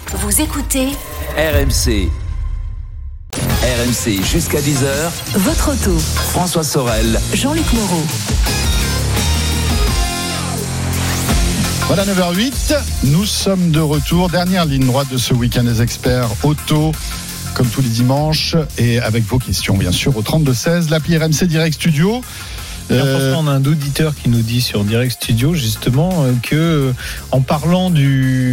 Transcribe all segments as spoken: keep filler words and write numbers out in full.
Vous écoutez R M C. R M C jusqu'à dix heures. Votre auto. François Sorel. Jean-Luc Moreau. Voilà, neuf heures huit, nous sommes de retour. Dernière ligne droite de ce week-end des experts auto, comme tous les dimanches, et avec vos questions, bien sûr, au trente-deux seize, l'appli R M C Direct Studio. Euh... On a un auditeur qui nous dit sur Direct Studio justement que en parlant du,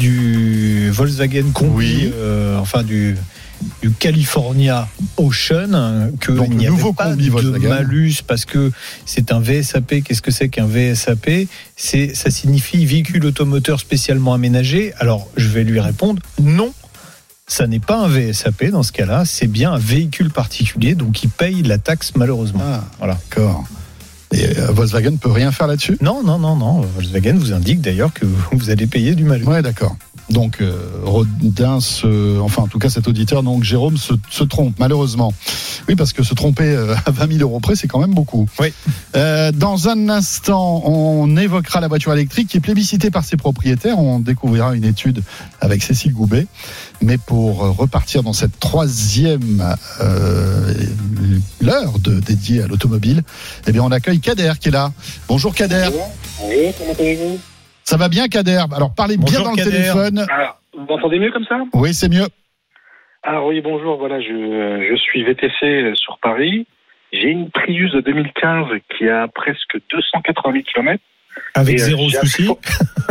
du Volkswagen Combi, oui. euh, enfin du, du California Ocean, qu'il n'y avait pas de Volkswagen. Malus parce que c'est un V S A P. Qu'est-ce que c'est qu'un V S A P ? C'est, ça signifie véhicule automoteur spécialement aménagé. Alors je vais lui répondre non. Ça n'est pas un V S A P dans ce cas-là, c'est bien un véhicule particulier, donc il paye la taxe malheureusement. Ah, voilà. D'accord. Et euh, Volkswagen ne peut rien faire là-dessus ? Non, non, non, non. Volkswagen vous indique d'ailleurs que vous allez payer du malus. Ouais, d'accord. Donc, euh, Rodin, se, enfin en tout cas cet auditeur, donc Jérôme, se, se trompe malheureusement. Oui, parce que se tromper euh, à vingt mille euros près, c'est quand même beaucoup. Oui. Euh, dans un instant, on évoquera la voiture électrique qui est plébiscitée par ses propriétaires. On découvrira une étude avec Cécile Goubet. Mais pour repartir dans cette troisième euh, l'heure de, dédiée à l'automobile, eh bien on accueille Kader qui est là. Bonjour Kader. Oui, comment allez-vous ? Ça va bien Kader ? Alors parlez bonjour, bien dans Kader. le téléphone. Alors, vous m'entendez mieux comme ça ? Oui, c'est mieux. Alors oui, bonjour, voilà, je, je suis V T C sur Paris. J'ai une Prius de deux mille quinze qui a presque deux cent quatre-vingt mille kilomètres. Avec et zéro souci. Comment ?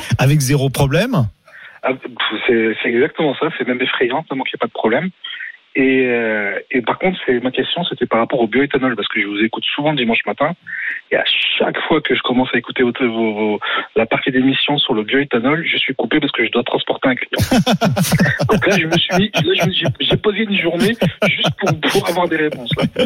Avec zéro problème. Ah, c'est, c'est exactement ça, c'est même effrayant, tellement qu'il n'y a pas de problème. Et, euh, et par contre, c'est, ma question, c'était par rapport au bioéthanol, parce que je vous écoute souvent dimanche matin, et à chaque fois que je commence à écouter vos, vos, vos, la partie d'émission sur le bioéthanol, je suis coupé parce que je dois transporter un client. Donc là, je me suis mis, là, je me, j'ai, j'ai posé une journée juste pour, pour avoir des réponses. Là.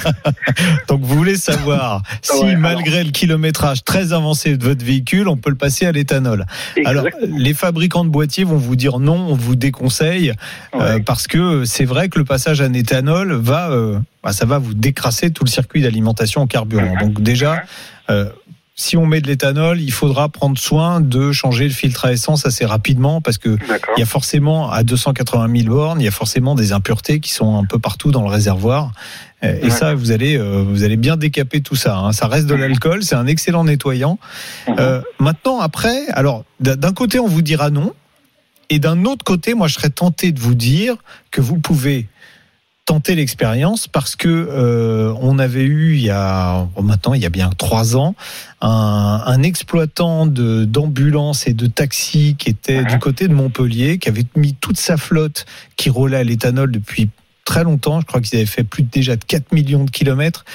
Donc vous voulez savoir si ouais, malgré alors, le kilométrage très avancé de votre véhicule, on peut le passer à l'éthanol. Exactement. Alors, les fabricants de boîtiers vont vous dire non, on vous déconseille, ouais. euh, parce que c'est vrai que le passage à l'éthanol va, euh, bah, ça va vous décrasser tout le circuit d'alimentation en carburant. Donc déjà, euh, si on met de l'éthanol, il faudra prendre soin de changer le filtre à essence assez rapidement parce que il y a forcément à deux cent quatre-vingt mille bornes, il y a forcément des impuretés qui sont un peu partout dans le réservoir. Et ça, vous allez, euh, vous allez bien décaper tout ça. Hein. Ça reste de l'alcool, c'est un excellent nettoyant. Euh, maintenant, après, alors d'un côté, on vous dira non. Et d'un autre côté, moi, je serais tenté de vous dire que vous pouvez tenter l'expérience parce que euh, on avait eu il y a oh, maintenant il y a bien trois ans un, un exploitant de d'ambulance et de taxi qui était mmh. du côté de Montpellier, qui avait mis toute sa flotte qui roulait à l'éthanol depuis très longtemps. Je crois qu'ils avaient fait plus de, déjà de quatre millions de kilomètres.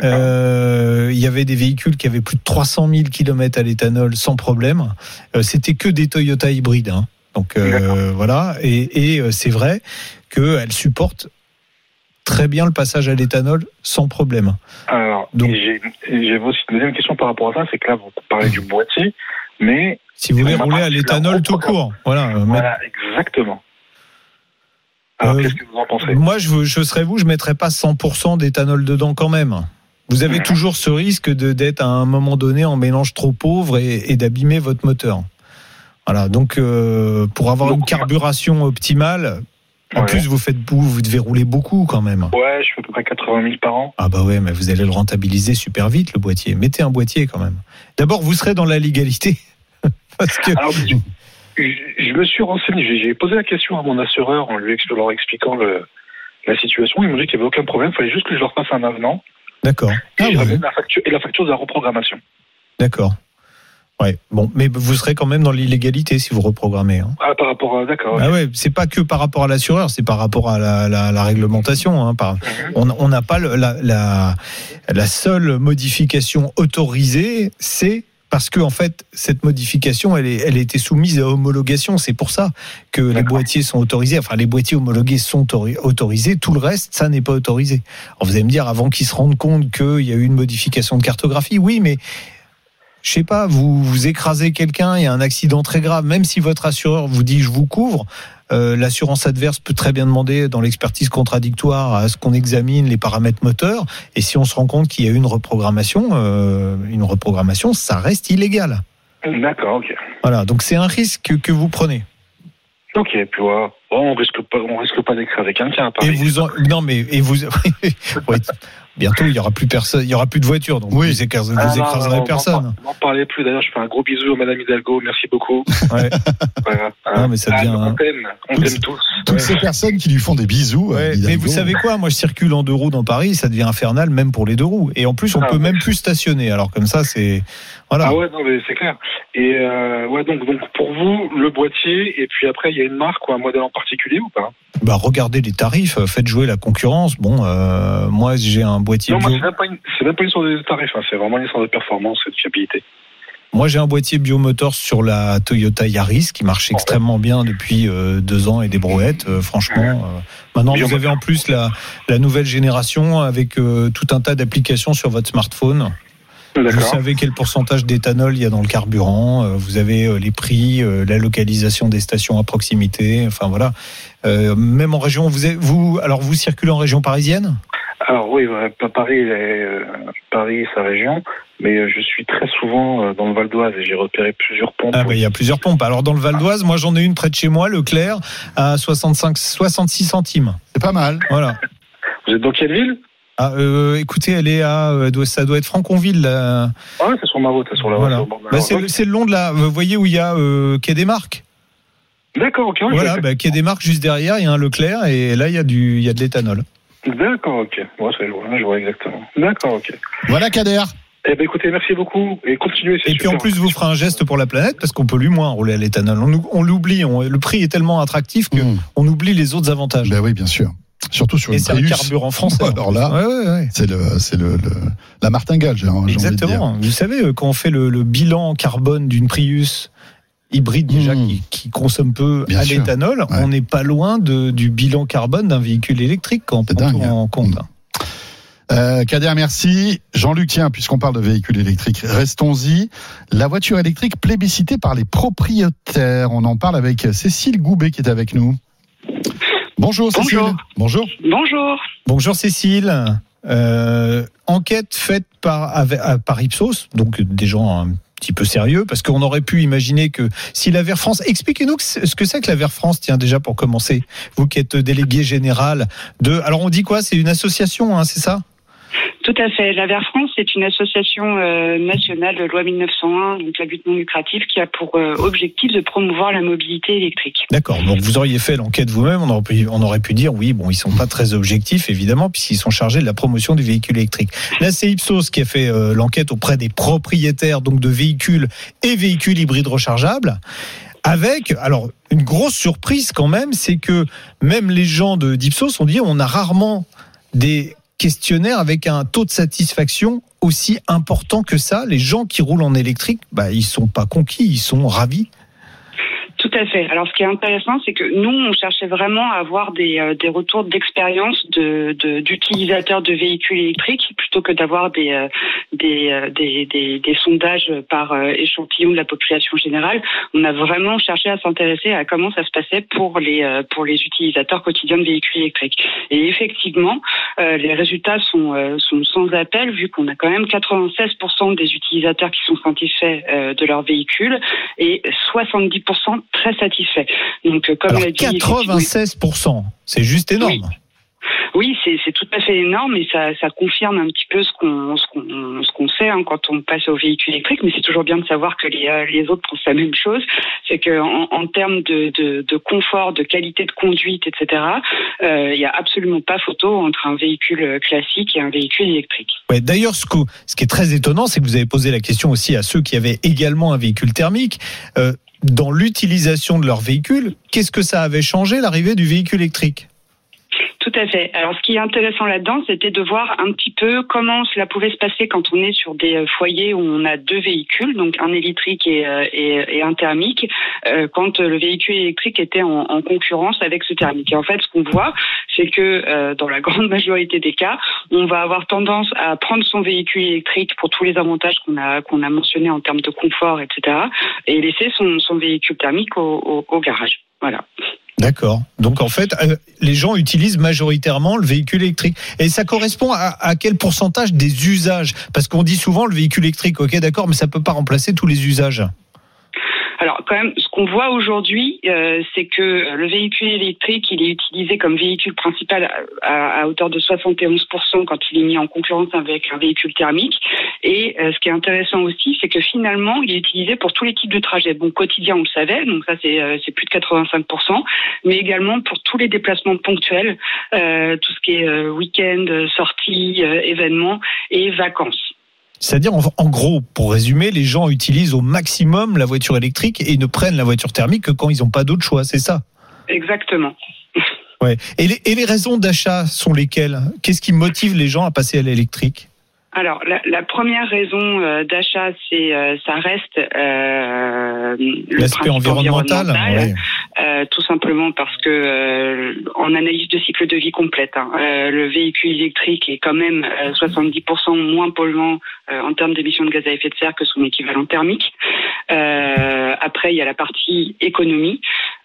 Euh, il y avait des véhicules qui avaient plus de trois cent mille kilomètres à l'éthanol sans problème. Euh, c'était que des Toyota hybrides. Hein. Donc euh, voilà, et, et c'est vrai qu'elle supporte très bien le passage à l'éthanol sans problème. Alors, donc, j'ai, j'ai aussi une deuxième question par rapport à ça, c'est que là vous parlez du boîtier, mais si vous voulez rouler à l'éthanol tout court, voilà. Voilà, mais... exactement. Alors euh, qu'est-ce que vous en pensez ? Moi, je, je serais vous, je mettrais pas cent pour cent d'éthanol dedans quand même. Vous avez mmh. toujours ce risque de d'être à un moment donné en mélange trop pauvre et, et d'abîmer votre moteur. Voilà, donc euh, pour avoir donc, une carburation optimale, en ouais. plus vous faites vous devez rouler beaucoup quand même. Ouais, je fais à peu près quatre-vingt mille par an. Ah bah ouais, mais vous allez le rentabiliser super vite le boîtier. Mettez un boîtier quand même. D'abord, vous serez dans la légalité. Parce que... Alors, je, je me suis renseigné, j'ai, j'ai posé la question à mon assureur en lui leur expliquant le, la situation. Ils m'ont dit qu'il n'y avait aucun problème, il fallait juste que je leur fasse un avenant. D'accord. Et, ah, ouais. la facture, et la facture de la reprogrammation. D'accord. Ouais, bon, mais vous serez quand même dans l'illégalité si vous reprogrammez. Hein. Ah, par rapport à, d'accord. Ah ouais, c'est pas que par rapport à l'assureur, c'est par rapport à la, la, la réglementation. Hein, par, mm-hmm. On n'a pas le, la, la, la seule modification autorisée, c'est parce que en fait cette modification, elle, est, elle a été soumise à homologation. C'est pour ça que d'accord. les boîtiers sont autorisés. Enfin, les boîtiers homologués sont autorisés. Tout le reste, ça n'est pas autorisé. Alors vous allez me dire, avant qu'ils se rendent compte qu'il y a eu une modification de cartographie, oui, mais je sais pas, vous, vous écrasez quelqu'un, il y a un accident très grave, même si votre assureur vous dit je vous couvre, euh, l'assurance adverse peut très bien demander dans l'expertise contradictoire à ce qu'on examine les paramètres moteurs, et si on se rend compte qu'il y a eu une reprogrammation, euh, une reprogrammation, ça reste illégal. D'accord, ok. Voilà, donc c'est un risque que vous prenez. Ok, puis voilà. Bon, on risque pas, on risque pas d'écraser quelqu'un. Et vous en... non mais et vous ouais, bientôt il y aura plus personne, il y aura plus de voitures, donc oui. vous, écrasez, vous ah, écraserez non, non, personne. N'en parlez plus. D'ailleurs, je fais un gros bisou à Madame Hidalgo. Merci beaucoup. Ouais. Voilà. Non mais ça devient. Ah, on t'aime, on toutes, t'aime tous. Toutes ouais. ces personnes qui lui font des bisous. Ouais, mais vous savez quoi, moi je circule en deux roues dans Paris, ça devient infernal même pour les deux roues. Et en plus on ah, peut ouais. même plus stationner. Alors comme ça c'est voilà. Ah ouais non mais c'est clair. Et euh, ouais donc donc pour vous le boîtier et puis après il y a une marque ou un modèle en particulier ou pas? Bah regardez les tarifs, faites jouer la concurrence. Bon, euh, moi j'ai un boîtier. Non, bio... moi c'est même pas une, c'est même pas une sorte de tarifs, hein, c'est vraiment une sorte de performance et de fiabilité. Moi j'ai un boîtier Biomotors sur la Toyota Yaris qui marche extrêmement bien depuis euh, deux ans et des brouettes. Euh, franchement, euh, maintenant vous avez en plus la la nouvelle génération avec euh, tout un tas d'applications sur votre smartphone. D'accord. Vous savez quel pourcentage d'éthanol il y a dans le carburant, vous avez les prix, la localisation des stations à proximité, enfin voilà. Euh, même en région, vous, avez, vous, alors vous circulez en région parisienne ? Alors oui, Paris, euh, Paris, sa région, mais je suis très souvent dans le Val d'Oise et j'ai repéré plusieurs pompes. Ah bah il y a plusieurs pompes. Alors dans le Val d'Oise, moi j'en ai une près de chez moi, Leclerc, à soixante-cinq, soixante-six centimes. C'est pas mal. Voilà. Vous êtes dans quelle ville ? Ah, euh, écoutez, elle est à, ça doit être Franconville. Là. Ah, c'est sur ma route, c'est sur la voilà. route. Bah, c'est, c'est le long de la. Vous voyez où il y a euh, Quai des Marques. D'accord, ok. Voilà, bah, Quai des Marques juste derrière, il y a un Leclerc et là il y a du, il y a de l'éthanol. D'accord, ok. Bon, c'est loin, je vois exactement. D'accord, ok. Voilà, Kader. Eh ben écoutez, merci beaucoup et continuez. C'est et super. puis en plus, vous ferez un geste pour la planète parce qu'on pollue moins rouler à l'éthanol. On, on l'oublie. On, le prix est tellement attractif que mmh. on oublie les autres avantages. Ben oui, bien sûr. Surtout sur et une c'est Prius. Un carburant français. Alors là, ouais, ouais, ouais. c'est le, c'est le, le la martingale. J'ai, j'ai Exactement. Envie de dire. Vous savez, quand on fait le, le bilan carbone d'une Prius hybride déjà mmh. qui, qui consomme peu bien à sûr. L'éthanol, ouais. on n'est pas loin de, du bilan carbone d'un véhicule électrique quand on prend tout en compte. Mmh. Euh, Kader, merci. Jean-Luc, tiens, puisqu'on parle de véhicules électriques, restons-y. La voiture électrique plébiscitée par les propriétaires. On en parle avec Cécile Goubet qui est avec nous. Bonjour Cécile. Bonjour. Bonjour. Bonjour. Bonjour Cécile. Euh, enquête faite par, par Ipsos, donc des gens un petit peu sérieux, parce qu'on aurait pu imaginer que si la Vert France... Expliquez-nous ce que c'est que la Vert France, tiens, déjà pour commencer. Vous qui êtes délégué général de... Alors on dit quoi ? C'est une association, hein, c'est ça ? Tout à fait. La Vert France, c'est une association euh, nationale de loi mille neuf cent un, donc la but non lucrative, qui a pour euh, objectif de promouvoir la mobilité électrique. D'accord. Donc vous auriez fait l'enquête vous-même. On aurait pu, on aurait pu dire oui, bon, ils sont pas très objectifs évidemment, puisqu'ils sont chargés de la promotion du véhicule électrique. Là, c'est Ipsos qui a fait euh, l'enquête auprès des propriétaires donc de véhicules et véhicules hybrides rechargeables. Avec, alors, une grosse surprise quand même, c'est que même les gens de d'Ipsos ont dit on a rarement des questionnaire avec un taux de satisfaction aussi important que ça. Les gens qui roulent en électrique, bah, ils sont pas conquis, ils sont ravis. Tout à fait. Alors, ce qui est intéressant, c'est que nous, on cherchait vraiment à avoir des, euh, des retours d'expérience de, de, d'utilisateurs de véhicules électriques plutôt que d'avoir des, euh, des, euh, des, des, des sondages par euh, échantillon de la population générale. On a vraiment cherché à s'intéresser à comment ça se passait pour les, euh, pour les utilisateurs quotidiens de véhicules électriques. Et effectivement, euh, les résultats sont, euh, sont sans appel, vu qu'on a quand même quatre-vingt-seize pour cent des utilisateurs qui sont satisfaits euh, de leur véhicule et soixante-dix pour cent très satisfait. Donc, comme alors, l'a dit, quatre-vingt-seize pour cent, c'est juste énorme. Oui. Oui, c'est, c'est tout à fait énorme et ça, ça confirme un petit peu ce qu'on, ce qu'on, ce qu'on sait hein, quand on passe au véhicule électrique. Mais c'est toujours bien de savoir que les, les autres pensent la même chose. C'est que en, en termes de, de, de confort, de qualité de conduite, et cetera, euh, il y a absolument pas photo entre un véhicule classique et un véhicule électrique. Ouais, d'ailleurs, ce, que, ce qui est très étonnant, c'est que vous avez posé la question aussi à ceux qui avaient également un véhicule thermique. Euh, dans l'utilisation de leur véhicule, qu'est-ce que ça avait changé l'arrivée du véhicule électrique ? Tout à fait. Alors, ce qui est intéressant là-dedans, c'était de voir un petit peu comment cela pouvait se passer quand on est sur des foyers où on a deux véhicules, donc un électrique et, et, et un thermique, euh, quand le véhicule électrique était en, en concurrence avec ce thermique. Et en fait, ce qu'on voit, c'est que euh, dans la grande majorité des cas, on va avoir tendance à prendre son véhicule électrique pour tous les avantages qu'on a qu'on a mentionnés en termes de confort, et cetera, et laisser son, son véhicule thermique au, au, au garage. Voilà. D'accord. Donc en fait, euh, les gens utilisent majoritairement le véhicule électrique. Et ça correspond à, à quel pourcentage des usages ? Parce qu'on dit souvent le véhicule électrique, ok d'accord, mais ça peut pas remplacer tous les usages. Alors, quand même, ce qu'on voit aujourd'hui, euh, c'est que le véhicule électrique, il est utilisé comme véhicule principal à, à hauteur de soixante et onze pour cent quand il est mis en concurrence avec un véhicule thermique. Et euh, ce qui est intéressant aussi, c'est que finalement, il est utilisé pour tous les types de trajets. Bon, quotidien, on le savait, donc ça c'est, euh, c'est plus de quatre-vingt-cinq pour cent, mais également pour tous les déplacements ponctuels, euh, tout ce qui est euh, week-end, sorties, euh, événements et vacances. C'est-à-dire, en, en gros, pour résumer, les gens utilisent au maximum la voiture électrique et ne prennent la voiture thermique que quand ils n'ont pas d'autre choix, c'est ça ? Exactement. Ouais. Et les, et les raisons d'achat sont lesquelles ? Qu'est-ce qui motive les gens à passer à l'électrique ? Alors, la, la première raison euh, d'achat, c'est euh, ça reste euh, l'aspect environnemental, environnemental ouais. euh, tout simplement parce que euh, en analyse de cycle de vie complète, hein, euh, le véhicule électrique est quand même euh, soixante-dix pour cent moins polluant euh, en termes d'émissions de gaz à effet de serre que son équivalent thermique. Euh, après, il y a la partie économie,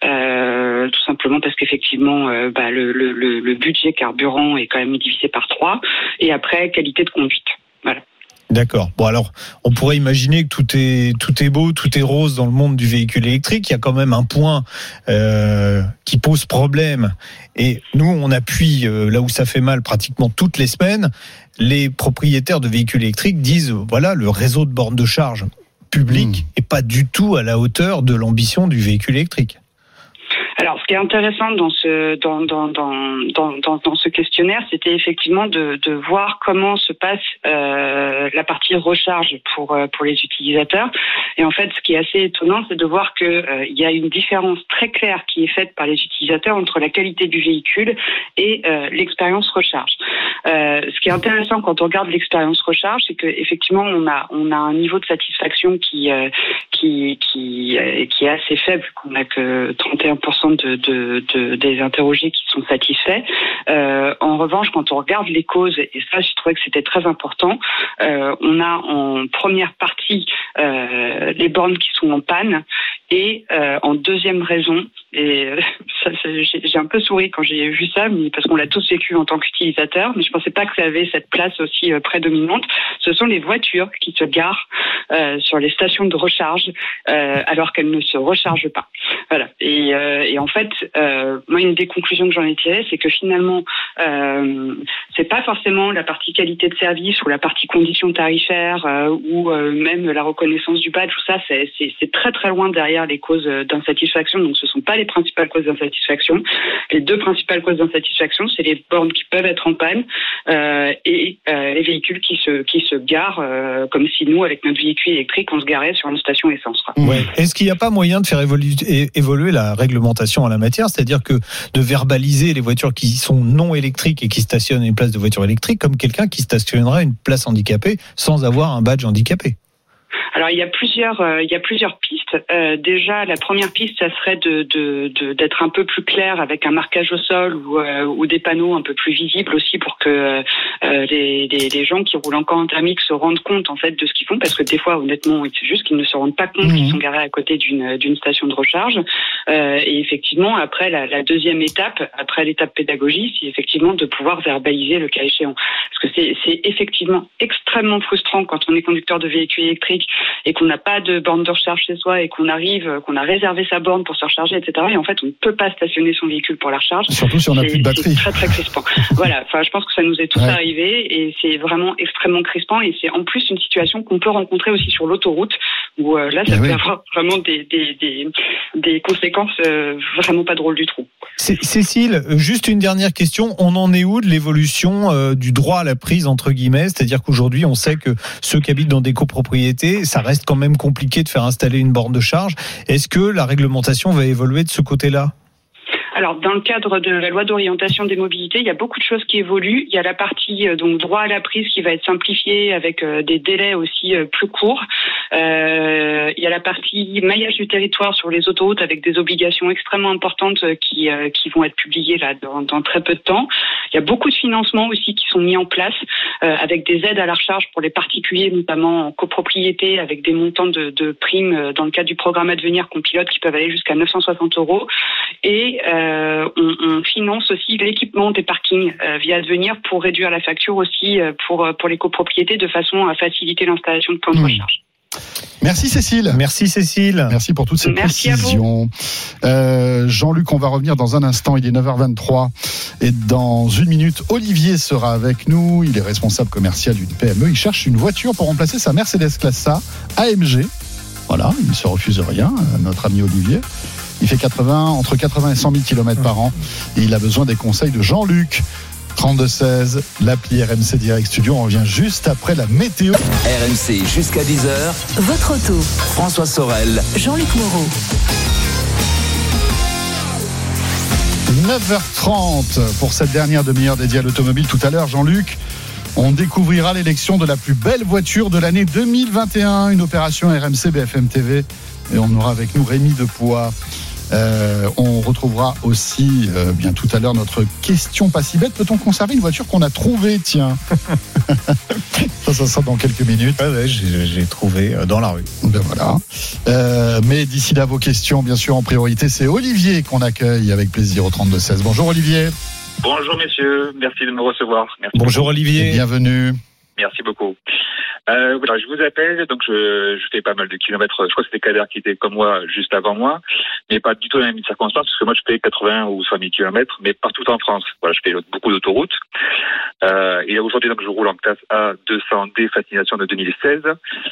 euh, tout simplement parce qu'effectivement, euh, bah, le, le, le budget carburant est quand même divisé par trois. Et après, qualité de conduite. Voilà. D'accord. Bon alors, on pourrait imaginer que tout est tout est beau, tout est rose dans le monde du véhicule électrique. Il y a quand même un point euh, qui pose problème. Et nous, on appuie euh, là où ça fait mal pratiquement toutes les semaines. Les propriétaires de véhicules électriques disent voilà, le réseau de bornes de charge public mmh. est pas du tout à la hauteur de l'ambition du véhicule électrique. Alors, ce qui est intéressant dans ce dans dans dans dans dans, dans ce questionnaire, c'était effectivement de de voir comment se passe euh, la partie recharge pour pour les utilisateurs. Et en fait, ce qui est assez étonnant, c'est de voir que euh, il y a une différence très claire qui est faite par les utilisateurs entre la qualité du véhicule et euh, l'expérience recharge. Euh, ce qui est intéressant quand on regarde l'expérience recharge, c'est que effectivement, on a on a un niveau de satisfaction qui euh, qui qui euh, qui est assez faible, qu'on n'a que trente et un pour cent De, de, de, des interrogés qui sont satisfaits. Euh, en revanche, quand on regarde les causes, et ça, je trouvais que c'était très important, euh, on a en première partie euh, les bornes qui sont en panne et euh, en deuxième raison, et ça, ça, j'ai, j'ai un peu souri quand j'ai vu ça, mais parce qu'on l'a tous vécu en tant qu'utilisateur, mais je pensais pas que ça avait cette place aussi euh, prédominante. Ce sont les voitures qui se garent euh, sur les stations de recharge euh, alors qu'elles ne se rechargent pas. Voilà. Et, euh, et en fait, euh, moi, une des conclusions que j'en ai tirées, c'est que finalement, euh, c'est pas forcément la partie qualité de service ou la partie conditions tarifaires euh, ou euh, même la reconnaissance du badge. Tout ça, c'est, c'est, c'est très très loin derrière les causes d'insatisfaction. Donc, ce sont pas les principales causes d'insatisfaction. Les deux principales causes d'insatisfaction, c'est les bornes qui peuvent être en panne euh, et euh, les véhicules qui se qui se garent euh, comme si nous, avec notre véhicule électrique, on se garait sur une station essence. Quoi. Ouais. Est-ce qu'il n'y a pas moyen de faire évoluer, évoluer la réglementation en la matière, c'est-à-dire que de verbaliser les voitures qui sont non électriques et qui stationnent à une place de voiture électrique comme quelqu'un qui stationnerait à une place handicapée sans avoir un badge handicapé? Alors il y a plusieurs, euh, il y a plusieurs pistes. Euh, déjà, la première piste, ça serait de, de, de d'être un peu plus clair avec un marquage au sol ou, euh, ou des panneaux un peu plus visibles aussi pour que euh, les, les, les gens qui roulent encore en thermique se rendent compte en fait de ce qu'ils font, parce que des fois, honnêtement, c'est juste qu'ils ne se rendent pas compte mmh. qu'ils sont garés à côté d'une d'une station de recharge. Euh, et effectivement, après la, la deuxième étape, après l'étape pédagogie, c'est effectivement de pouvoir verbaliser le cas échéant, parce que c'est c'est effectivement extrêmement frustrant quand on est conducteur de véhicule électrique et qu'on n'a pas de borne de recharge chez soi et qu'on arrive, qu'on a réservé sa borne pour se recharger, et cetera. Et en fait, on ne peut pas stationner son véhicule pour la recharge. Surtout si on n'a plus de batterie. C'est très, très crispant. Voilà. Enfin, je pense que ça nous est tous ouais. arrivé et c'est vraiment extrêmement crispant et c'est en plus une situation qu'on peut rencontrer aussi sur l'autoroute où euh, là, ça et peut oui. avoir vraiment des, des, des, des conséquences euh, vraiment pas drôles du tout. Cécile, juste une dernière question. On en est où de l'évolution euh, du droit à la prise, entre guillemets? C'est-à-dire qu'aujourd'hui, on sait que ceux qui habitent dans des copropriétés, ça reste quand même compliqué de faire installer une borne de charge. Est-ce que la réglementation va évoluer de ce côté-là? Alors, dans le cadre de la loi d'orientation des mobilités, il y a beaucoup de choses qui évoluent. Il y a la partie euh, donc droit à la prise qui va être simplifiée avec euh, des délais aussi euh, plus courts. Euh, il y a la partie maillage du territoire sur les autoroutes avec des obligations extrêmement importantes euh, qui euh, qui vont être publiées là dans, dans très peu de temps. Il y a beaucoup de financements aussi qui sont mis en place euh, avec des aides à la recharge pour les particuliers, notamment en copropriété, avec des montants de, de primes euh, dans le cadre du programme Advenir qu'on pilote qui peuvent aller jusqu'à neuf cent soixante euros. Et euh, Euh, on, on finance aussi l'équipement des parkings euh, via Advenir pour réduire la facture aussi euh, pour pour les copropriétés de façon à faciliter l'installation de points de recharge. Merci Cécile. Merci Cécile. Merci pour toutes ces Merci précisions. Euh, Jean-Luc, on va revenir dans un instant. Il est neuf heures vingt-trois et dans une minute, Olivier sera avec nous. Il est responsable commercial d'une P M E. Il cherche une voiture pour remplacer sa Mercedes Classe A A M G. Voilà, il ne se refuse rien, notre ami Olivier. Il fait quatre-vingts, entre quatre-vingts et cent mille kilomètres par an et il a besoin des conseils de Jean-Luc. trente-deux seize, l'appli R M C Direct Studio. On revient juste après la météo. R M C jusqu'à dix heures. Votre auto. François Sorel. Jean-Luc Moreau. neuf heures trente pour cette dernière demi-heure dédiée à l'automobile. Tout à l'heure, Jean-Luc, on découvrira l'élection de la plus belle voiture de l'année deux mille vingt et un. Une opération R M C B F M T V. Et on aura avec nous Rémi Depoix. Euh, on retrouvera aussi euh, bien tout à l'heure notre question pas si bête. Peut-on conserver une voiture qu'on a trouvée, tiens? Ça, ça sera dans quelques minutes. Ouais, ouais, j'ai, j'ai trouvé dans la rue. Ben voilà. Euh, mais d'ici là, vos questions, bien sûr, en priorité, c'est Olivier qu'on accueille avec plaisir au trente-deux seize. Bonjour Olivier. Bonjour messieurs, merci de me recevoir. Merci Bonjour beaucoup. Olivier. Et bienvenue. Merci beaucoup. Euh, voilà, je vous appelle, donc je, je fais pas mal de kilomètres. Je crois que c'était Kader qui était comme moi juste avant moi, mais pas du tout dans les mêmes circonstances, parce que moi je fais quatre-vingts ou cent mille kilomètres, mais partout en France. Voilà, je fais beaucoup d'autoroutes. Euh, et aujourd'hui, donc je roule en classe A deux cents D Fascination de deux mille seize,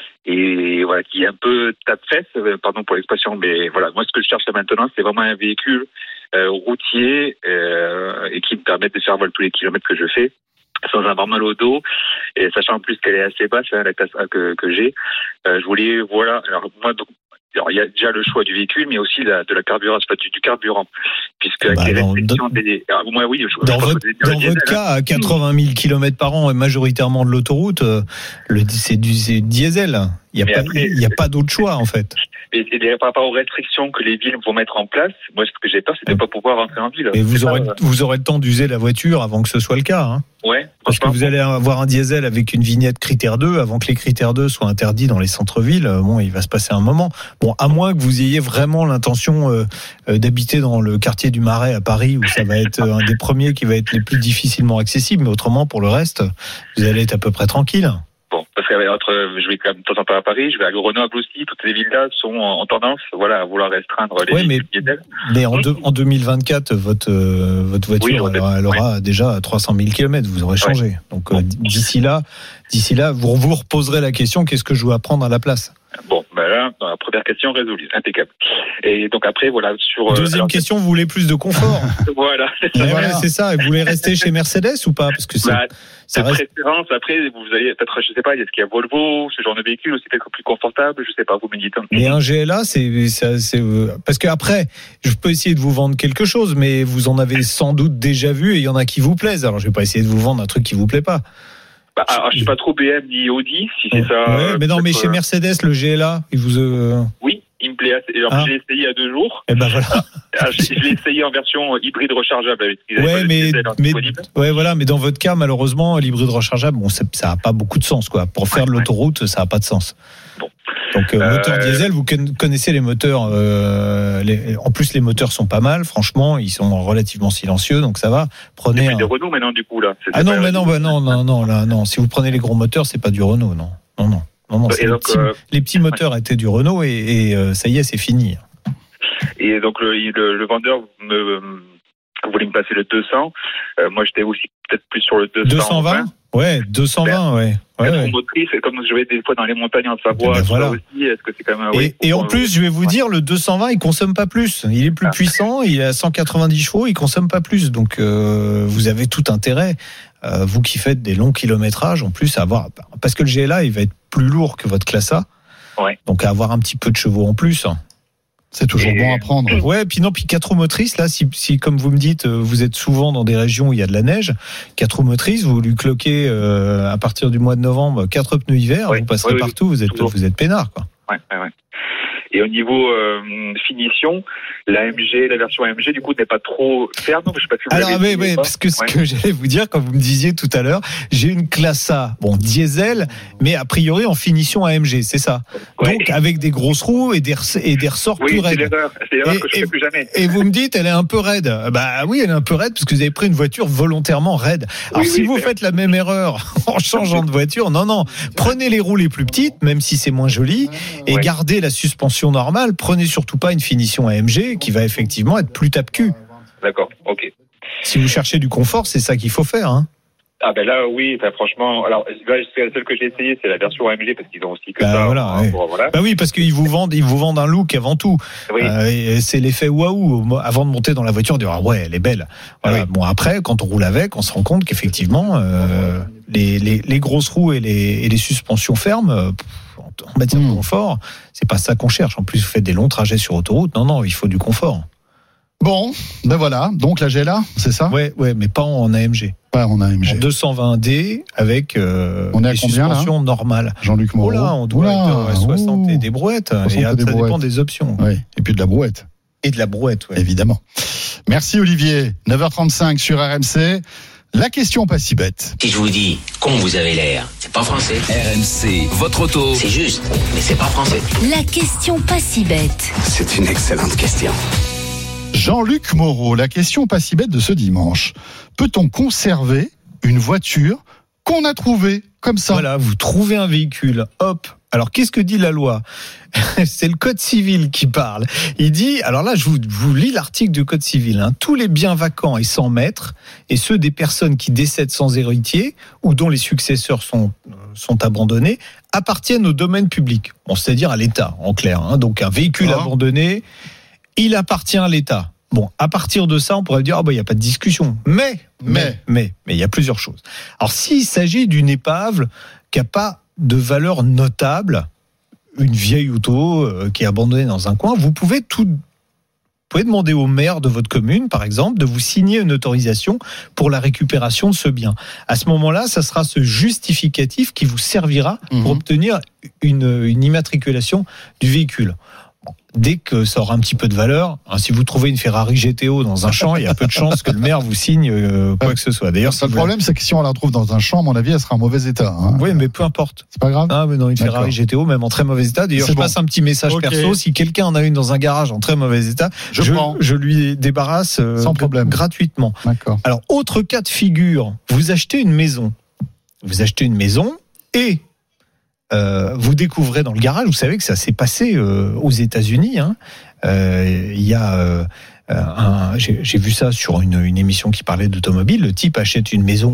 et voilà, qui est un peu tape-fesse, pardon pour l'expression, mais voilà, moi ce que je cherche là maintenant, c'est vraiment un véhicule euh, routier euh, et qui me permette de faire voilà, tous les kilomètres que je fais, sans avoir mal au dos, et sachant en plus qu'elle est assez basse, hein, la classe A que, que j'ai. Euh, je voulais, voilà, alors moi, donc, alors, il y a déjà le choix du véhicule, mais aussi la, de la carburance, du, du carburant, puisque avec bah, les dans, restrictions dans, des... Alors, moi, oui, je, dans je votre, dans diesel, votre cas, à quatre-vingt mille kilomètres par an et majoritairement de l'autoroute, le, c'est du c'est diesel. Il n'y a, pas, après, il y a pas d'autre choix, en fait. Et, et par rapport aux restrictions que les villes vont mettre en place, moi, ce que j'ai peur, c'est de ne pas pouvoir rentrer en ville. Et vous aurez, pas, vous aurez le temps d'user la voiture avant que ce soit le cas. Hein. Ouais. Parce que vous allez avoir un diesel avec une vignette critère deux, avant que les critères deux soient interdits dans les centres-villes, bon, il va se passer un moment. Bon, à moins que vous ayez vraiment l'intention euh, d'habiter dans le quartier du Marais à Paris, où ça va être un des premiers qui va être les plus difficilement accessibles, mais autrement, pour le reste, vous allez être à peu près tranquille. Bon, parce que je vais quand même de temps en temps à Paris, je vais à Grenoble aussi, toutes ces villes-là sont en tendance, voilà, à vouloir restreindre les ouais, mais, diesel. Mais en, de, en deux mille vingt-quatre, votre, euh, votre voiture, oui, elle, elle aura oui. déjà trois cent mille kilomètres, vous aurez changé. Ouais. Donc, bon. euh, d'ici là, d'ici là, vous vous reposerez la question, qu'est-ce que je dois apprendre à la place? Bon, ben là, la première question résolue, impeccable. Et donc après, voilà, sur... Deuxième alors, question, vous voulez plus de confort? Voilà. voilà. C'est ça, et vous voulez rester chez Mercedes ou pas? Parce que c'est... Bah, ça reste... préférence, après, vous allez peut-être, je sais pas, est-ce qu'il y a Volvo, ce genre de véhicule aussi peut-être plus confortable, je sais pas, vous me dites. Mais un G L A, c'est, c'est, c'est, parce que après, je peux essayer de vous vendre quelque chose, mais vous en avez sans doute déjà vu et il y en a qui vous plaisent, alors je vais pas essayer de vous vendre un truc qui vous plaît pas. Bah, alors, je suis pas trop B M ni Audi, si c'est ça. Ouais, mais non, mais chez Mercedes, le G L A, il vous. Euh... Oui, il me plaît assez. Alors, ah. Je l'ai essayé il y a deux jours. Et ben voilà. Alors, je, je l'ai essayé en version hybride rechargeable avec. Ouais, mais, mais ouais, voilà, mais dans votre cas, malheureusement, l'hybride rechargeable, bon, ça a pas beaucoup de sens, quoi. Pour faire ouais, de l'autoroute, ouais. ça a pas de sens. Bon. Donc, euh, euh, moteur diesel, vous connaissez les moteurs. Euh, les, en plus, les moteurs sont pas mal. Franchement, ils sont relativement silencieux, donc ça va. Prenez. C'est un... des Renault maintenant, du coup là. C'est ah non, mais non, bah non, non, non, là, non. Si vous prenez les gros moteurs, c'est pas du Renault, non, non, non, non, non. Les, donc, petits, euh... les petits moteurs étaient du Renault et, et euh, ça y est, c'est fini. Et donc le, le, le vendeur me voulait me passer le deux cents. Euh, moi, j'étais aussi peut-être plus sur le deux cent vingt. deux cent vingt Ouais, deux cent vingt, ouais. ouais, ouais. Motrice, comme je vais des fois dans les montagnes en Savoie, ben voilà. aussi, est-ce que c'est quand même... Et, oui, et en plus, je vais vous dire, le deux cent vingt, il consomme pas plus. Il est plus ah. puissant, il a cent quatre-vingt-dix chevaux, il consomme pas plus. Donc, euh, vous avez tout intérêt, euh, vous qui faites des longs kilométrages, en plus, à avoir... Parce que le G L A, il va être plus lourd que votre classe A. Ouais. Donc, à avoir un petit peu de chevaux en plus... C'est toujours et... bon à prendre. Ouais, puis non, puis quatre roues motrices, là, si, si, comme vous me dites, vous êtes souvent dans des régions où il y a de la neige, quatre roues motrices, vous lui cloquez euh, à partir du mois de novembre quatre pneus hiver, ouais, vous passerez ouais, partout, vous êtes, vous êtes peinard, quoi. Ouais, ouais, ouais. Et au niveau euh, finition, la M G, la version M G, du coup, n'est pas trop ferme. Je sais pas si vous Alors, l'avez oui, oui, parce que ce ouais. que j'allais vous dire, quand vous me disiez tout à l'heure, j'ai une classe A, bon, diesel, mais a priori en finition A M G, c'est ça. Ouais. Donc, avec des grosses roues et des, et des ressorts Oui, plus c'est raides. l'erreur. C'est l'erreur Et- que je et- fais plus jamais. Et vous me dites, elle est un peu raide. Bah oui, elle est un peu raide parce que vous avez pris une voiture volontairement raide. Alors Oui, si oui, vous mais- faites la même erreur en changeant de voiture, non, non. Prenez les roues les plus petites, même si c'est moins joli, et Ouais. gardez la suspension normale. Prenez surtout pas une finition A M G qui va effectivement être plus tape-cul. D'accord, ok. Si vous cherchez du confort, c'est ça qu'il faut faire. Hein. Ah ben là, oui, enfin, franchement, alors là, c'est la seule que j'ai essayé, c'est la version A M G parce qu'ils ont aussi que Bah, ça. voilà, hein, ouais. pour- voilà. Bah oui, parce qu'ils vous vendent, ils vous vendent un look avant tout. Oui. Euh, et c'est l'effet waouh. Avant de monter dans la voiture, on dit ah ouais, elle est belle. Voilà. Oui. Bon après, quand on roule avec, on se rend compte qu'effectivement, euh, les, les, les grosses roues et les, et les suspensions fermes, euh, en matière de Mmh. confort, c'est pas ça qu'on cherche. En plus, vous faites des longs trajets sur autoroute. Non, non, il faut du confort. Bon, ben voilà. Donc la G L A, c'est ça? Ouais, ouais, mais pas en A M G. Ouais, on a A M En G. deux cent vingt D avec euh, On est à des combien, là suspensions normales. Jean-Luc Moreau. Oh là, on doit Oula, être à soixante et ouh. des brouettes. soixante Et et ça des dépend brouettes. des options. Oui, et puis de la brouette, Et de la brouette, ouais. évidemment. Merci Olivier. neuf heures trente-cinq sur R M C. La question pas si bête. Si je vous dis con vous avez l'air, c'est pas français. R M C, votre auto. C'est juste, mais c'est pas français. La question pas si bête. C'est une excellente question. Jean-Luc Moreau, la question pas si bête de ce dimanche. Peut-on conserver une voiture qu'on a trouvée comme ça? Voilà, vous trouvez un véhicule, hop. Alors, qu'est-ce que dit la loi? C'est le Code civil qui parle. Il dit, alors là, je vous, vous lis l'article du Code civil. Hein. Tous les biens vacants et sans maître, et ceux des personnes qui décèdent sans héritier ou dont les successeurs sont, sont abandonnés, appartiennent au domaine public. Bon, c'est-à-dire à l'État, en clair. Hein. Donc, un véhicule Ah. abandonné, il appartient à l'État. Bon, à partir de ça, on pourrait dire, ah bah, il n'y a pas de discussion. Mais, mais, mais, mais, il y a plusieurs choses. Alors, s'il s'agit d'une épave qui n'a pas de valeur notable, une vieille auto euh, qui est abandonnée dans un coin, vous pouvez tout, vous pouvez demander au maire de votre commune, par exemple, de vous signer une autorisation pour la récupération de ce bien. À ce moment-là, ça sera ce justificatif qui vous servira Mhm. pour obtenir une, une immatriculation du véhicule. Bon, dès que ça aura un petit peu de valeur, hein, si vous trouvez une Ferrari G T O dans un champ, il y a peu de chances que le maire vous signe euh, quoi que ce soit. D'ailleurs, Le si vous- problème, c'est que si on la retrouve dans un champ, à mon avis, elle sera en mauvais état. Hein. Oui, mais peu importe. C'est pas grave. Ah, mais non, une D'accord. Ferrari G T O, même en très mauvais état. D'ailleurs, C'est je bon. passe un petit message Ok. perso. Si quelqu'un en a une dans un garage en très mauvais état, Je je, prends. je lui débarrasse euh, Sans problème. gratuitement. D'accord. Alors, autre cas de figure, vous achetez une maison. Vous achetez une maison et euh, vous découvrez dans le garage, vous savez que ça s'est passé euh, aux États-Unis. Hein. Euh, Il y a, euh, un, j'ai, j'ai vu ça sur une, une émission qui parlait d'automobile. Le type achète une maison,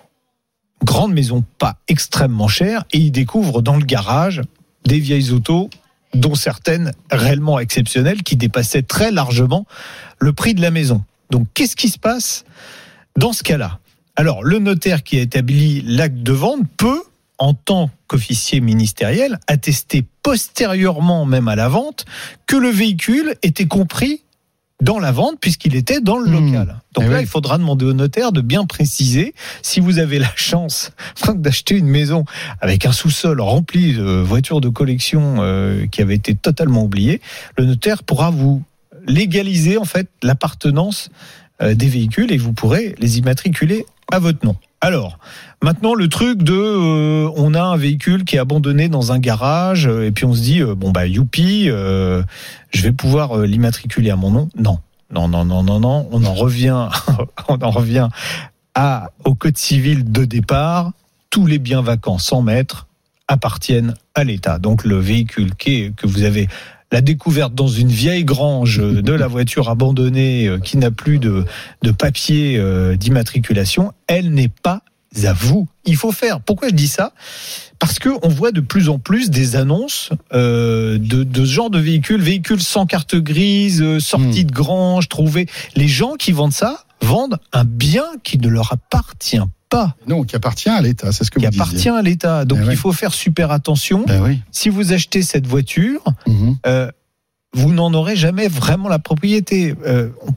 grande maison, pas extrêmement chère, et il découvre dans le garage des vieilles autos, dont certaines réellement exceptionnelles, qui dépassaient très largement le prix de la maison. Donc, qu'est-ce qui se passe dans ce cas-là? Alors, le notaire qui a établi l'acte de vente peut, en tant qu'officier ministériel, attester postérieurement même à la vente que le véhicule était compris dans la vente puisqu'il était dans le Mmh. local. Donc Eh là, oui. il faudra demander au notaire de bien préciser si vous avez la chance d'acheter une maison avec un sous-sol rempli de voitures de collection euh, qui avaient été totalement oubliées. Le notaire pourra vous légaliser en fait l'appartenance euh, des véhicules et vous pourrez les immatriculer à votre nom. Alors, maintenant le truc de euh, on a un véhicule qui est abandonné dans un garage euh, et puis on se dit euh, bon bah youpi, euh, je vais pouvoir euh, l'immatriculer à mon nom. Non, non, non, non, non, non. On en revient, on en revient à au code civil de départ. Tous les biens vacants sans maître appartiennent à l'État. Donc le véhicule qui est, que vous avez la découverte dans une vieille grange de la voiture abandonnée euh, qui n'a plus de, de papier euh, d'immatriculation, elle n'est pas à vous. Il faut faire. Pourquoi je dis ça? Parce que on voit de plus en plus des annonces euh, de, de ce genre de véhicules, véhicules sans carte grise, euh, sortis Mmh. de grange, trouvés. Les gens qui vendent ça vendent un bien qui ne leur appartient pas, Non, qui appartient à l'État, c'est ce que qui vous disiez. appartient à l'État. Donc Eh il oui. faut faire super attention. Ben oui. Si vous achetez cette voiture, Mhm. euh, vous n'en aurez jamais vraiment la propriété. Euh, on,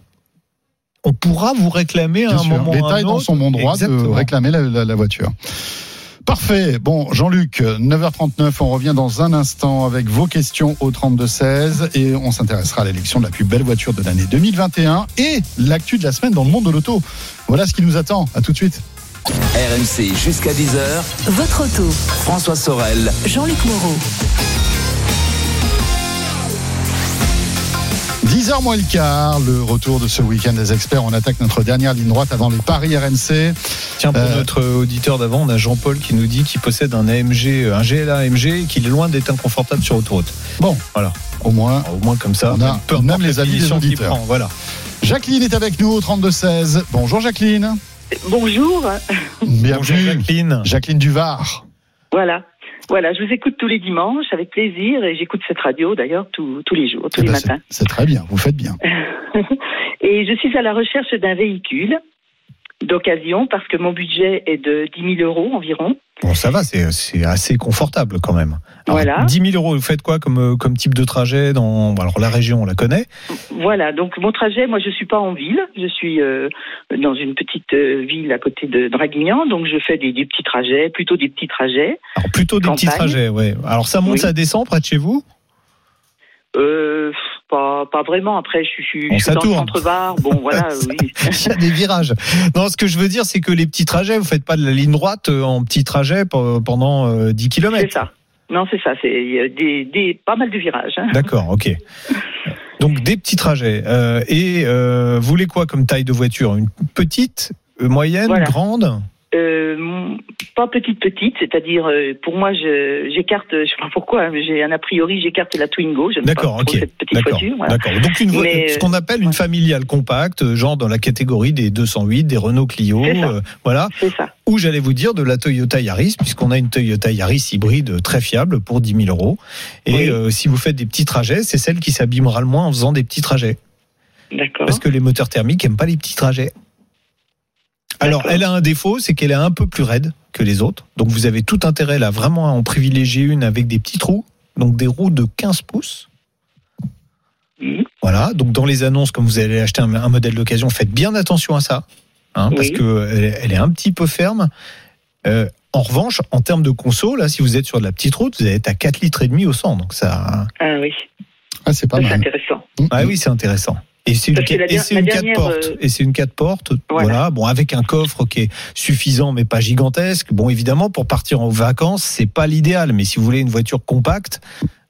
on pourra vous réclamer à Bien un sûr. moment ou à L'État un est dans autre. son bon droit de Exactement. réclamer la, la- la voiture. Parfait. Bon, Jean-Luc, neuf heures trente-neuf, on revient dans un instant avec vos questions au trente-deux seize et on s'intéressera à l'élection de la plus belle voiture de l'année deux mille vingt et un et l'actu de la semaine dans le monde de l'auto. Voilà ce qui nous attend. À tout de suite. R M C jusqu'à dix heures. Votre auto. François Sorel. Jean-Luc Moreau. dix heures moins le quart, le retour de ce week-end des experts. On attaque notre dernière ligne droite avant les paris R M C. Tiens, pour Euh, notre auditeur d'avant, on a Jean-Paul qui nous dit qu'il possède un A M G, un G L A A M G, et qu'il est loin d'être inconfortable sur autoroute. Bon, Voilà. au moins, Au moins comme ça, On a- peu on importe aime les la avis des position qu'il auditeurs. prend, Voilà. Jacqueline est avec nous au trente-deux seize. Bonjour Jacqueline. Bonjour. Bonjour Bienvenue. Jacqueline. Jacqueline Duvar. Voilà. Voilà, je vous écoute tous les dimanches avec plaisir et j'écoute cette radio d'ailleurs tous, tous les jours, tous Eh les ben, matins. c'est, c'est très bien, vous faites bien. Et je suis à la recherche d'un véhicule d'occasion parce que mon budget est de dix mille euros environ. Bon, ça va, c'est, c'est assez confortable quand même. Alors, Voilà. dix mille euros, vous faites quoi comme, comme type de trajet dans, alors la région, on la connaît. Voilà, donc mon trajet, moi je suis pas en ville, je suis euh, dans une petite euh, ville à côté de Draguignan, donc je fais des, des petits trajets, plutôt des petits trajets. Alors plutôt des Campagne. petits trajets, ouais. Alors ça monte, Oui. ça descend près de chez vous? Euh, pas, pas vraiment, après je suis, je suis Bon, ça dans tourne. le centre-bar, bon voilà, oui. Il y a des virages. Non, ce que je veux dire, c'est que les petits trajets, vous faites pas de la ligne droite euh, en petits trajets pe- pendant euh, dix kilomètres. C'est ça. Non, c'est ça, c'est il y a des, des, pas mal de virages. Hein. D'accord, ok. Donc des petits trajets. Euh, et euh, vous voulez quoi comme taille de voiture? Une petite, euh, moyenne, Voilà. grande? Euh, mon- pas petite petite, c'est-à-dire euh, pour moi je, j'écarte, je sais pas pourquoi, mais j'ai un a priori j'écarte la Twingo, j'aime D'accord, pas trop ok. cette petite D'accord, voiture. Voilà. d'accord. Donc une vo- Mais, ce qu'on appelle une ouais. familiale compacte, euh, genre dans la catégorie des deux cent huit, des Renault Clio, C'est ça. euh, voilà. C'est ça. Ou j'allais vous dire de la Toyota Yaris, puisqu'on a une Toyota Yaris hybride très fiable pour dix mille euros. Et Oui. euh, si vous faites des petits trajets, c'est celle qui s'abîmera le moins en faisant des petits trajets. D'accord. Parce que les moteurs thermiques n'aiment pas les petits trajets. Alors, D'accord. elle a un défaut, c'est qu'elle est un peu plus raide que les autres. Donc, vous avez tout intérêt là, vraiment à en privilégier une avec des petits trous. Donc, des roues de quinze pouces. Mhm. Voilà. Donc, dans les annonces, comme vous allez acheter un, un modèle d'occasion, faites bien attention à ça. Hein, Oui. Parce qu'elle elle est un petit peu ferme. Euh, en revanche, en termes de conso, là, si vous êtes sur de la petite route, vous allez être à quatre litres et demi au cent. Donc, ça. Ah oui, Ah, c'est pas ça, c'est mal. intéressant. Ah oui, c'est intéressant. Et c'est une, Parce que la et der- c'est la une quatre dernière, portes. euh, Et c'est une quatre portes. Voilà. Voilà. Bon, avec un coffre qui est suffisant, mais pas gigantesque. Bon, évidemment, pour partir en vacances, c'est pas l'idéal. Mais si vous voulez une voiture compacte,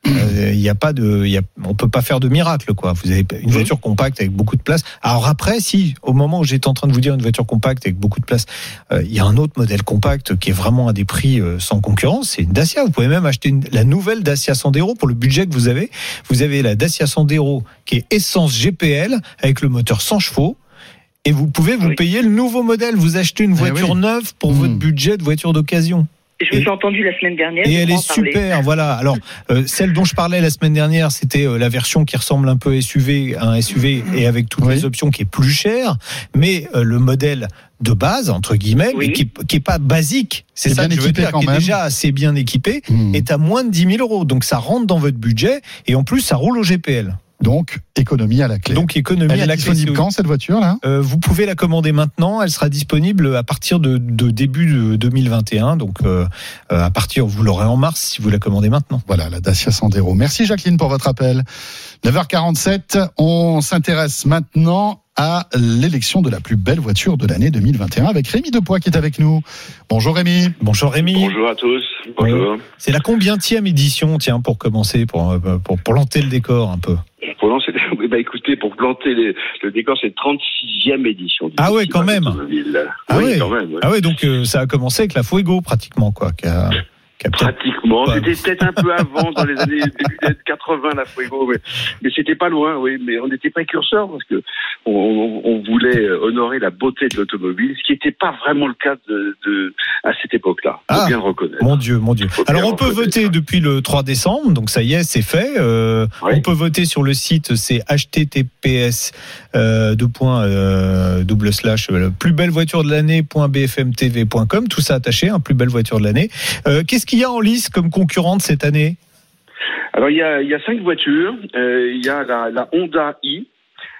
il y a pas de, y a, on peut pas faire de miracle, quoi. Vous avez une voiture compacte avec beaucoup de place. Alors après, si au moment où j'étais en train de vous dire une voiture compacte avec beaucoup de place, il euh, y a un autre modèle compact qui est vraiment à des prix euh, sans concurrence. C'est une Dacia. Vous pouvez même acheter une, la nouvelle Dacia Sandero pour le budget que vous avez. Vous avez la Dacia Sandero qui est essence G P L avec le moteur cent chevaux. Et vous pouvez vous Oui. payer le nouveau modèle. Vous achetez une Eh voiture oui. neuve pour Mmh. votre budget de voiture d'occasion. Je vous ai entendu la semaine dernière. Et je elle peux est en parler. super, voilà. Alors, euh, celle dont je parlais la semaine dernière, c'était euh, la version qui ressemble un peu à S U V, un S U V et avec toutes Oui. les options qui est plus cher, mais euh, le modèle de base, entre guillemets, Oui. mais qui, qui est pas basique, c'est Qui est ça bien que je veux équipé dire, quand qui est même. déjà assez bien équipé, Mmh. est à moins de dix mille euros. Donc ça rentre dans votre budget et en plus ça roule au G P L. Donc, économie à la clé. Donc économie elle à est la clé. disponible quand, cette voiture-là? Euh, vous pouvez la commander maintenant. Elle sera disponible à partir de, de début de deux mille vingt et un. Donc, euh, euh, à partir, vous l'aurez en mars si vous la commandez maintenant. Voilà, la Dacia Sandero. Merci Jacqueline pour votre appel. neuf heures quarante-sept, on s'intéresse maintenant à l'élection de la plus belle voiture de l'année deux mille vingt et un avec Rémi Depoix qui est avec nous. Bonjour Rémi. Bonjour Rémi. Bonjour à tous. Bonjour. C'est la combientième édition, tiens, pour commencer, pour, pour, pour planter le décor un peu? Pour lancer, oui, bah écoutez, pour planter les, le décor, c'est trente-sixième édition. Du Ah ouais, Festival quand même. automobile. Ah oui, ouais. quand même. Ouais. Ah ouais, donc euh, ça a commencé avec la Fuego pratiquement, quoi. Qui a, qui a peut-être- Pratiquement. Pas- C'était peut-être un peu avant, dans les années début des années quatre-vingts, la Fuego, mais, mais c'était pas loin, oui. Mais on était précurseurs parce que on, on, on voulait honorer la beauté de l'automobile, ce qui n'était pas vraiment le cas de, de à cette époque-là. Faut Ah, bien le reconnaître. Mon Dieu, mon Dieu. Faut Alors bien on peut reconnaître voter ça. depuis le trois décembre, donc ça y est, c'est fait. Euh, Oui. On peut voter sur le site, c'est h t t p s euh, deux points euh, double slash euh, plus belle voiture de l'année point b f m t v point com, tout ça attaché, hein, plus belle voiture de l'année. Euh, Qu'est-ce qu'il y a en lice comme concurrente cette année? Alors il y a, il y a cinq voitures. Euh, il y a la, la Honda i.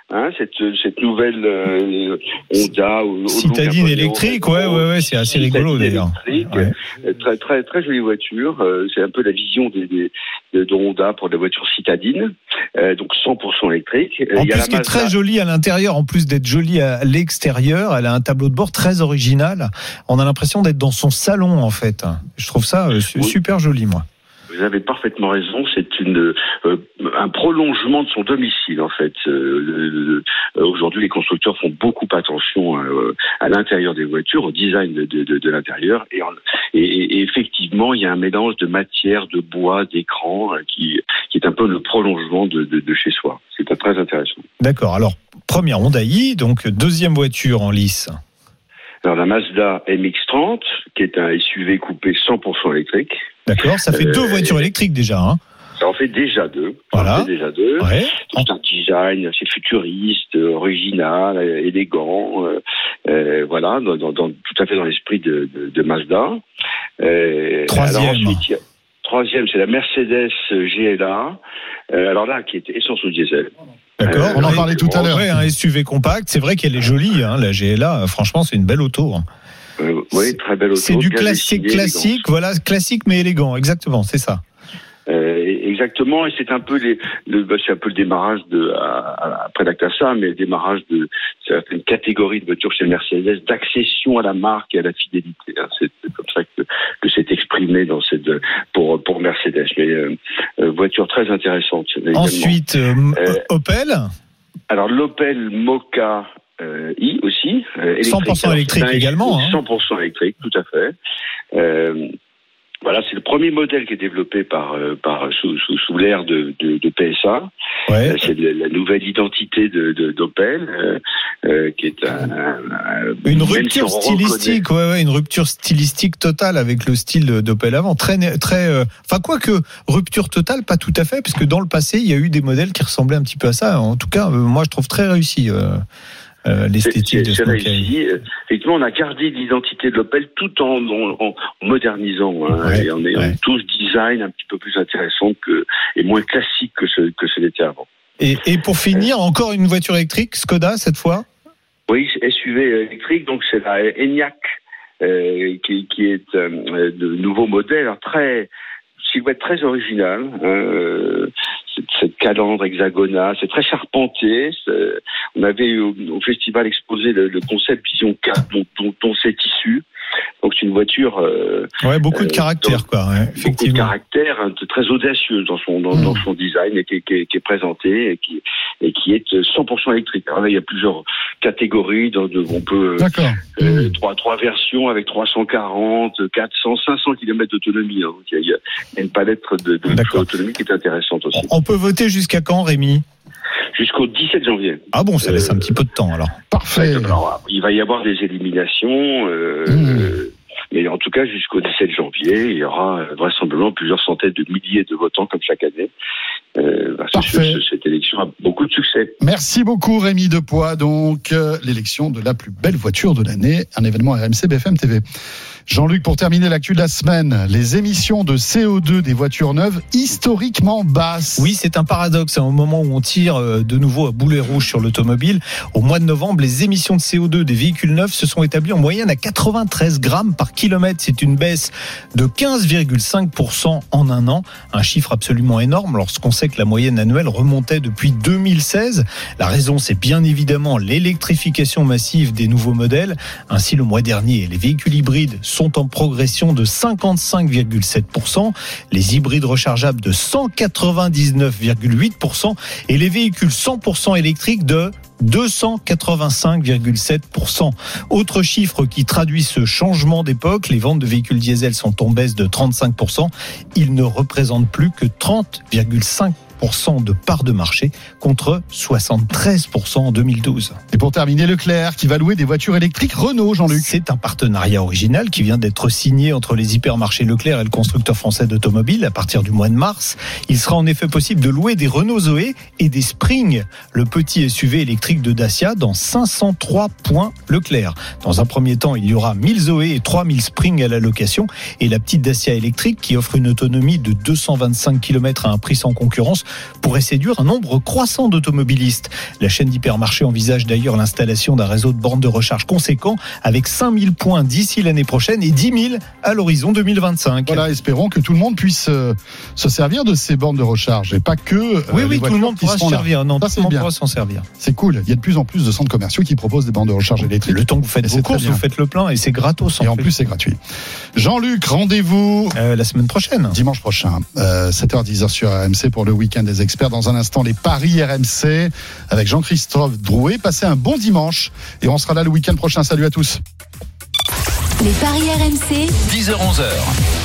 Hein, cette, cette nouvelle euh, Honda ou citadine électrique, ouais, ouais, ouais, c'est assez rigolo d'ailleurs. Ouais. Très, très, très jolie voiture. Euh, c'est un peu la vision des, des, de, de Honda pour des voitures citadines. Euh, donc cent pour cent électrique. En plus, qui est très jolie à l'intérieur, en plus d'être jolie à l'extérieur, elle a un tableau de bord très original. On a l'impression d'être dans son salon, en fait. Je trouve ça euh, oui. super joli, moi. Vous avez parfaitement raison. C'est une euh, un prolongement de son domicile en fait. Euh, euh, aujourd'hui, les constructeurs font beaucoup attention euh, à l'intérieur des voitures, au design de, de, de, de l'intérieur, et, en, et, et effectivement, il y a un mélange de matière, de bois, d'écran, euh, qui qui est un peu le prolongement de, de, de chez soi. C'est très intéressant. D'accord. Alors, première Honda i, donc deuxième voiture en lice. Alors la Mazda M X trente, qui est un S U V coupé cent pour cent électrique. D'accord, ça fait euh, deux voitures électriques déjà. Hein. Ça en fait déjà deux. Voilà. Ça en fait déjà deux. Ouais. C'est un design assez futuriste, original, élégant. Euh, euh, voilà, dans, dans, dans, tout à fait dans l'esprit de, de, de Mazda. Euh, Troisième. Alors ensuite, il y a, troisième, c'est la Mercedes G L A. Euh, alors là, qui est essence au diesel. D'accord, euh, on en parlait tout à l'heure. Ouais, un S U V compact, c'est vrai qu'elle est jolie, hein, la G L A. Franchement, c'est une belle auto. Hein. Euh, oui, très belle auto. C'est du classique, classique, voilà, classique mais élégant, exactement, c'est ça. Euh, exactement, et c'est un peu les, le, c'est un peu le démarrage de, à, à, après l'Actasa, mais le démarrage de certaines catégories de voitures chez Mercedes, d'accession à la marque et à la fidélité. Hein. C'est, c'est comme ça que, que c'est exprimé dans cette, pour, pour Mercedes. Mais euh, euh, voiture très intéressante. Ensuite, euh, euh, Opel. Alors l'Opel Mokka. Euh, i aussi, euh, électrique. cent pour cent électrique Alors, également. Hein. cent pour cent électrique, tout à fait. Euh, voilà, c'est le premier modèle qui est développé par, euh, par sous, sous, sous l'ère de, de, de P S A. Ouais. Euh, c'est la, la nouvelle identité de, de, d'Opel, euh, euh, qui est un, un, un une rupture stylistique, ouais, ouais, une rupture stylistique totale avec le style d'Opel avant. Très, très, euh, enfin quoi que rupture totale, pas tout à fait, parce que dans le passé, il y a eu des modèles qui ressemblaient un petit peu à ça. En tout cas, euh, moi, je trouve très réussi. Euh, Euh, l'esthétique c'est, de ce modèle. Effectivement, on a gardé l'identité de l'Opel tout en, en, en modernisant, hein, ouais, et en ayant ouais. tout ce design un petit peu plus intéressant que, et moins classique que ce, que ce n'était avant. Et, et pour finir, euh, encore une voiture électrique, Skoda cette fois? Oui, S U V électrique, donc c'est la Enyaq, euh, qui, qui est euh, de nouveau modèle, alors très, silhouette très originale, euh, cette calandre hexagonale, c'est très charpenté. C'est, on avait au, au festival exposé le, le concept Vision quatre dont, dont, dont c'est issu. Donc c'est une voiture. Euh, ouais, beaucoup de caractère, quoi. Ouais, effectivement. Beaucoup de caractère, hein, très audacieuse dans son dans, mmh. dans son design et qui, qui, qui est présentée et qui et qui est cent pour cent électrique. Alors là, il y a plusieurs catégories. Donc, on peut euh, mmh. trois trois versions avec trois cent quarante, quatre cents, cinq cents kilomètres d'autonomie. Hein. Il, y a, il y a une palette de, de d'autonomie qui est intéressante aussi. On peut voter jusqu'à quand, Rémi? Jusqu'au dix-sept janvier. Ah bon, ça laisse euh, un petit peu de temps alors. Parfait. Alors, il va y avoir des éliminations, euh, mmh. euh, mais en tout cas jusqu'au dix-sept janvier, il y aura vraisemblablement plusieurs centaines de milliers de votants comme chaque année. Euh, bah, Parfait. Ce, cette élection a beaucoup de succès. Merci beaucoup Rémi Depoix. Donc euh, l'élection de la plus belle voiture de l'année, un événement R M C B F M T V. Jean-Luc, pour terminer l'actu de la semaine, les émissions de C O deux des voitures neuves historiquement basses. Oui, c'est un paradoxe. Au moment où on tire de nouveau à boulet rouge sur l'automobile, au mois de novembre, les émissions de C O deux des véhicules neufs se sont établies en moyenne à quatre-vingt-treize grammes par kilomètre. C'est une baisse de quinze virgule cinq pour cent en un an. Un chiffre absolument énorme lorsqu'on sait que la moyenne annuelle remontait depuis deux mille seize. La raison, c'est bien évidemment l'électrification massive des nouveaux modèles. Ainsi, le mois dernier, les véhicules hybrides sont en progression de cinquante-cinq virgule sept pour cent, les hybrides rechargeables de cent quatre-vingt-dix-neuf virgule huit pour cent et les véhicules cent pour cent électriques de deux cent quatre-vingt-cinq virgule sept pour cent. Autre chiffre qui traduit ce changement d'époque, les ventes de véhicules diesel sont en baisse de trente-cinq pour cent. Ils ne représentent plus que trente virgule cinq pour cent de part de marché contre soixante-treize pour cent en deux mille douze. Et pour terminer, Leclerc qui va louer des voitures électriques Renault, Jean-Luc. C'est un partenariat original qui vient d'être signé entre les hypermarchés Leclerc et le constructeur français d'automobiles à partir du mois de mars. Il sera en effet possible de louer des Renault Zoé et des Spring, le petit S U V électrique de Dacia, dans cinq cent trois points Leclerc. Dans un premier temps, il y aura mille Zoé et trois mille Spring à la location et la petite Dacia électrique qui offre une autonomie de deux cent vingt-cinq kilomètres à un prix sans concurrence pourrait séduire un nombre croissant d'automobilistes. La chaîne d'hypermarchés envisage d'ailleurs l'installation d'un réseau de bornes de recharge conséquent avec cinq mille points d'ici l'année prochaine et dix mille à l'horizon deux mille vingt-cinq. Voilà, espérons que tout le monde puisse euh, se servir de ces bornes de recharge et pas que euh, oui, les oui, tout le monde pourra s'en servir. Non, Ça, tout le monde pourra s'en servir. C'est cool. Il y a de plus en plus de centres commerciaux qui proposent des bornes de recharge électriques. Le temps que vous faites vos courses, vous faites le plein et c'est gratos. Et en plus, c'est gratuit. Jean-Luc, rendez-vous euh, la semaine prochaine. Dimanche prochain, euh, sept heures dix sur R M C pour le week-end des experts. Dans un instant, les paris R M C avec Jean-Christophe Drouet. Passez un bon dimanche et on sera là le week-end prochain. Salut à tous. Les paris R M C, dix heures onze.